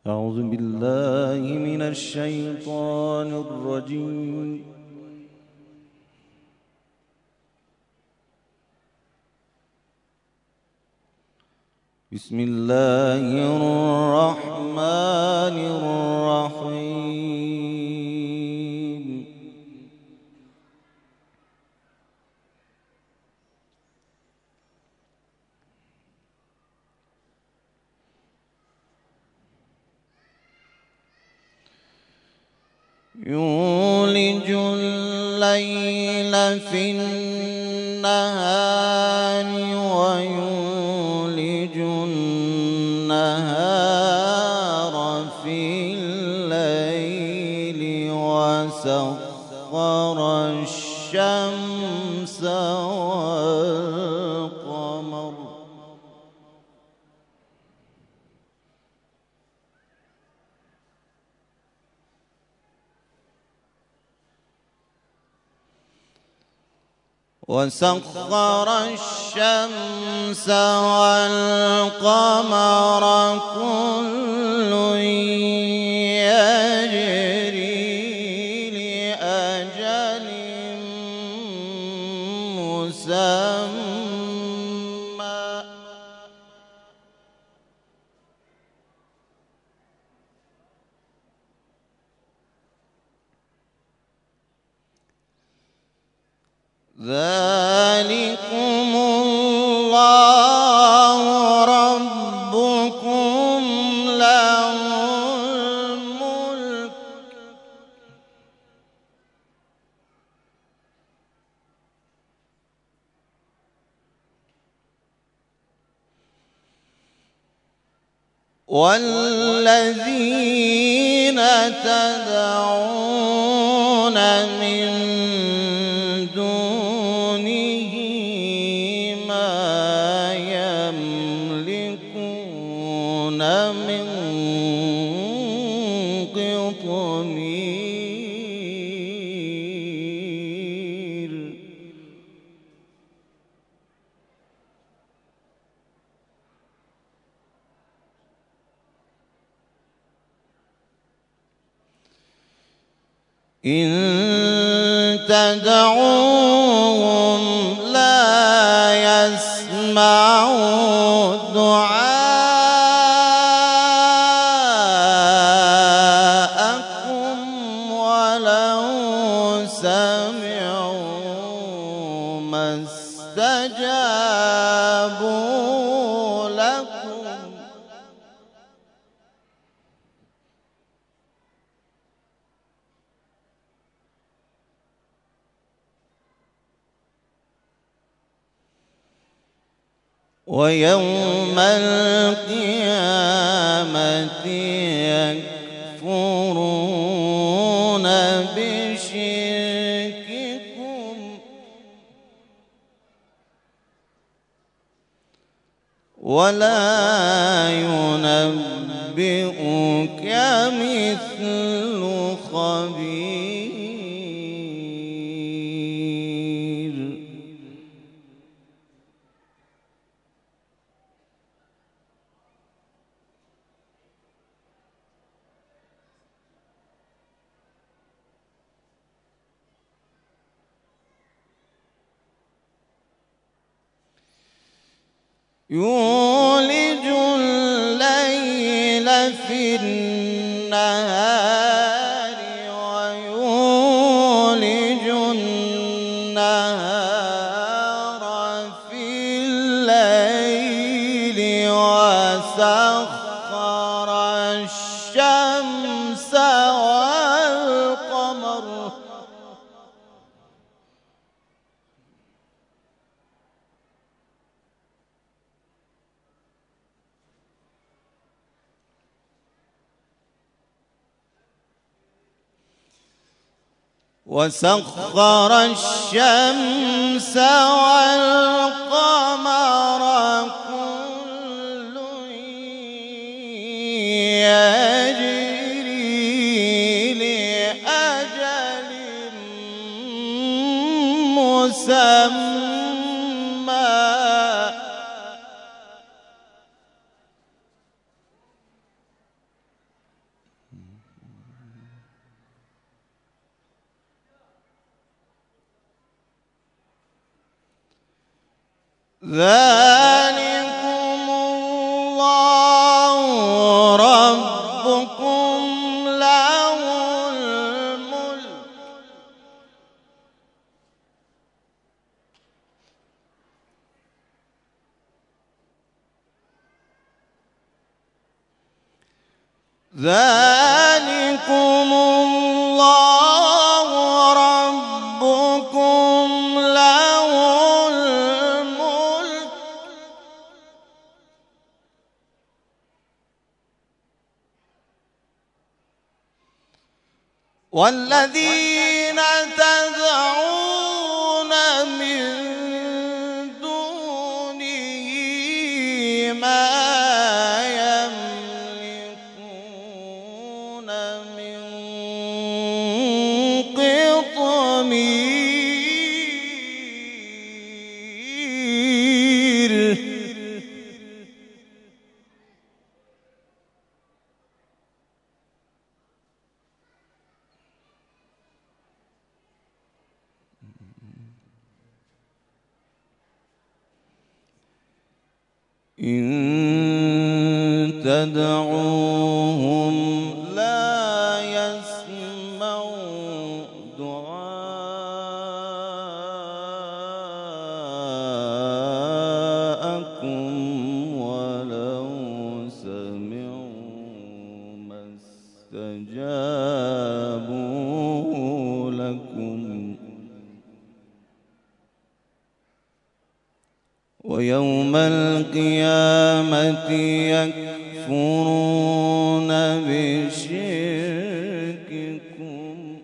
أعوذ بالله من الشيطان الرجيم. بسم الله الرحمن الرحيم. يولج الليل في النهار ويولج النهار في الليل وسخر الشمس والقمر والقمر كل يجري لأجل مسمى ذلكم الله ربكم له الملك والذين تدعون من دونه ما يملكون من قطمير إن تدعوهم لا يسمعوا دعاءكم ولو سمعوا ما استجابوا لكم ويوم القيامة يكفرون بشرككم ولا ينبئك مثل خبير. يولج الليل في النهار ويولج النهار في الليل وسخر الشمس والقمر وسخر الشمس والقمر كل يجري لأجل مسمى ذلكم الله ربكم له الملك ذلكم الله ربكم له الملك والذين تدعون من دونه ما يملكون من قطمير إن تدعوهم لا يسمعوا دعاءكم ولو سمعوا ما استجابوا لكم ويوم القيامة يكفرون بشرككم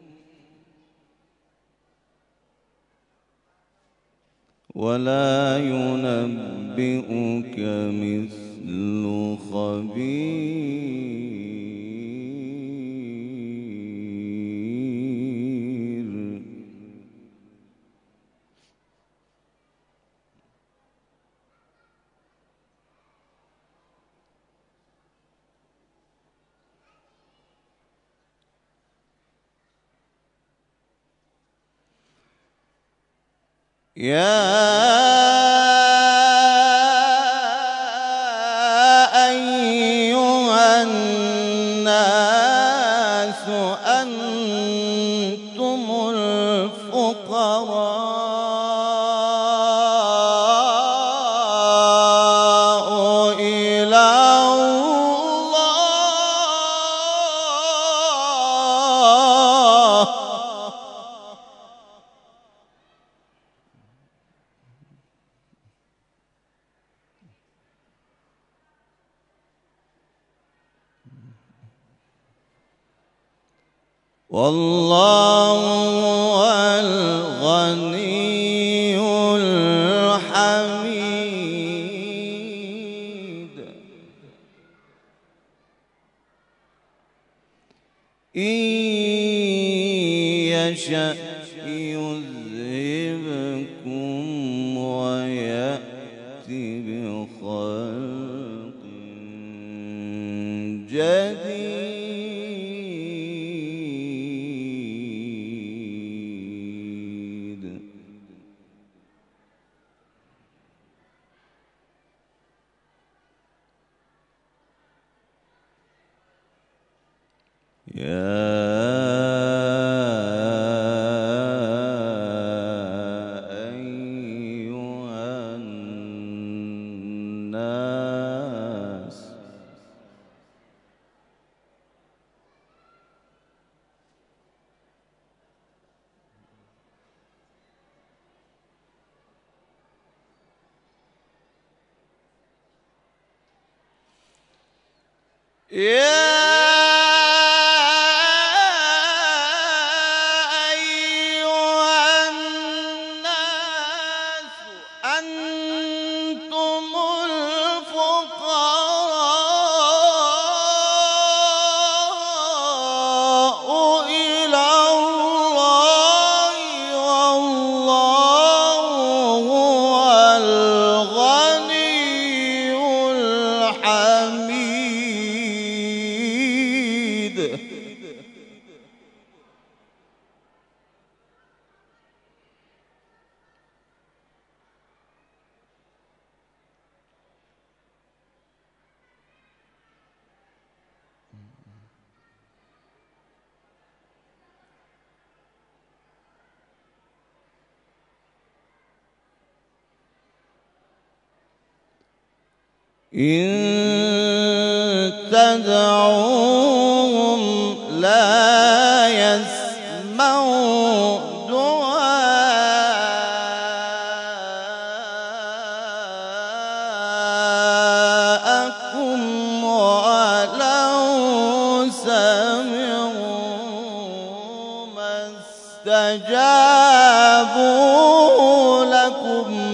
ولا ينبئك مثل خبير يا أيها الناس أنتم الفقراء إلى الله والله هو الغني الحميد إن يشأ يذهبكم ويأتي بخلق جديد يا أيها الناس أنتم الفقراء إلى الله والله هو الغني الحميد إن تدعوهم لا يسمعوا دعاءكم ولو سمعوا ما استجابوا لكم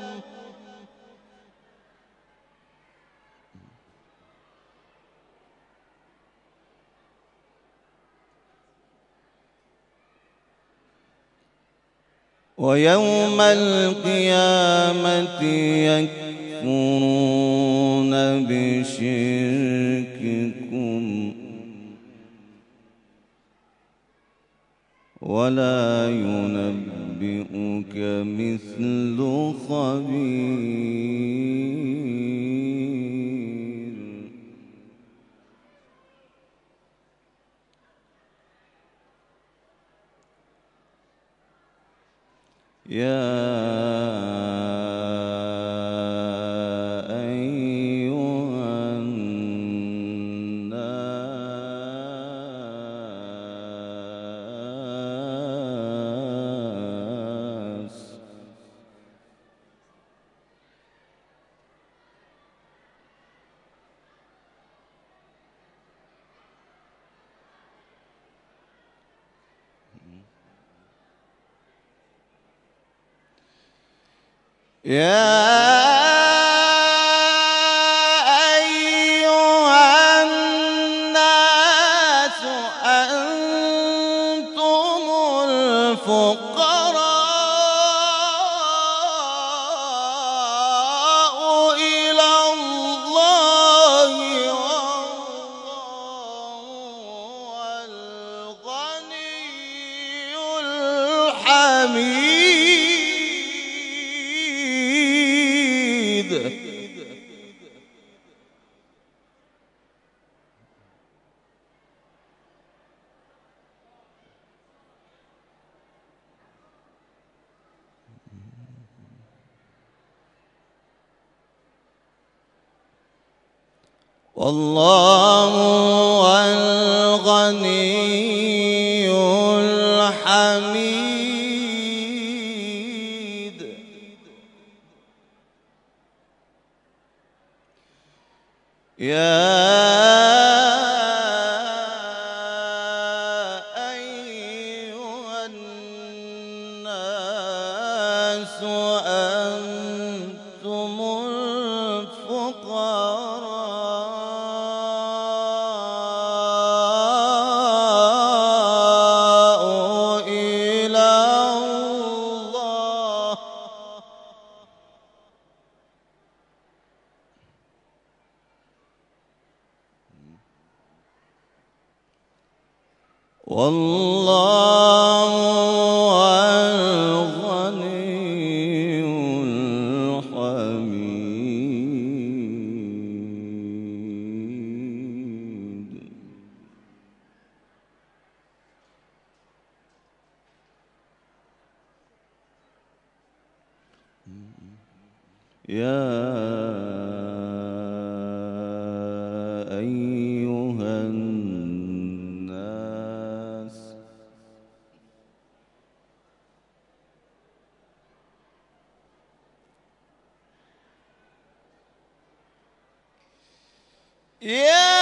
ويوم القيامة يكفرون بشرككم ولا ينبئك مثل خبير يا أيها الناس يا أيها الناس أنتم الفقراء إلى الله وهو الغني الحميد والله الغني الحميد يا أيها الناس أنتم الفقراء إلى الله والله الغني الحميد يا أيها الناس يا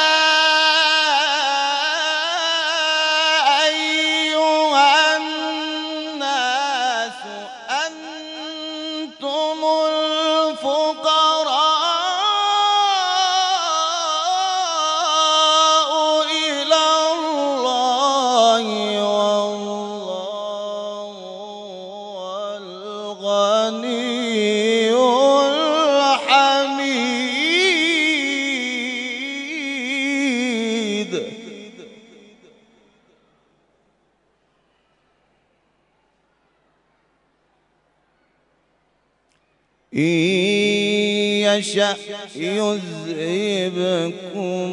أيها الناس أنتم الفقراء إلى الله والله الغني الحميد إن يشأ يذهبكم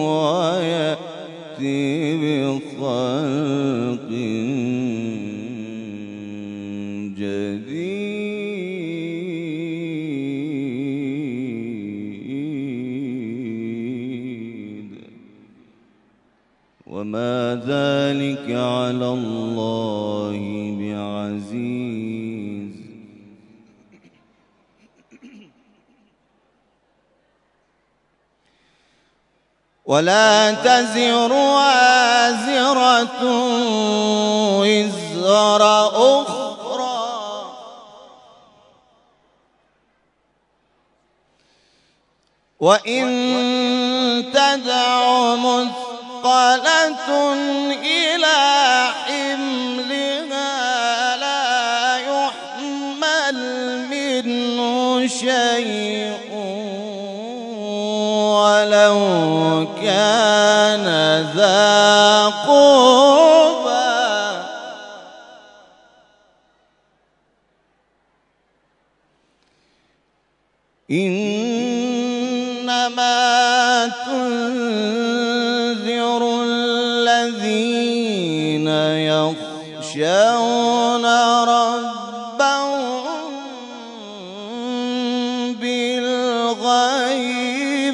ويأتي بخلق جديد وما ذلك على الله بعزيز. ولا تزر وازرة وزر أخرى وإن تدع مثقلة إلى حملها لا يحمل منه شيء ولو كان ذا قربى إنما تنذر الذين يخشون ربهم بالغيب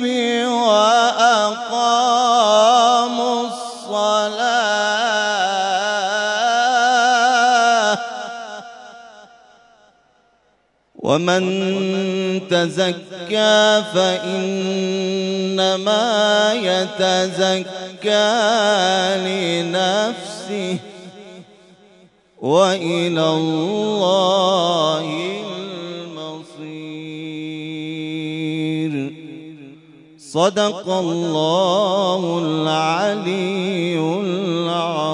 وأقاموا الصلاة ومن تزكى فإنما يتزكى لنفسه وإلى الله المصير. صدق الله العلي العظيم.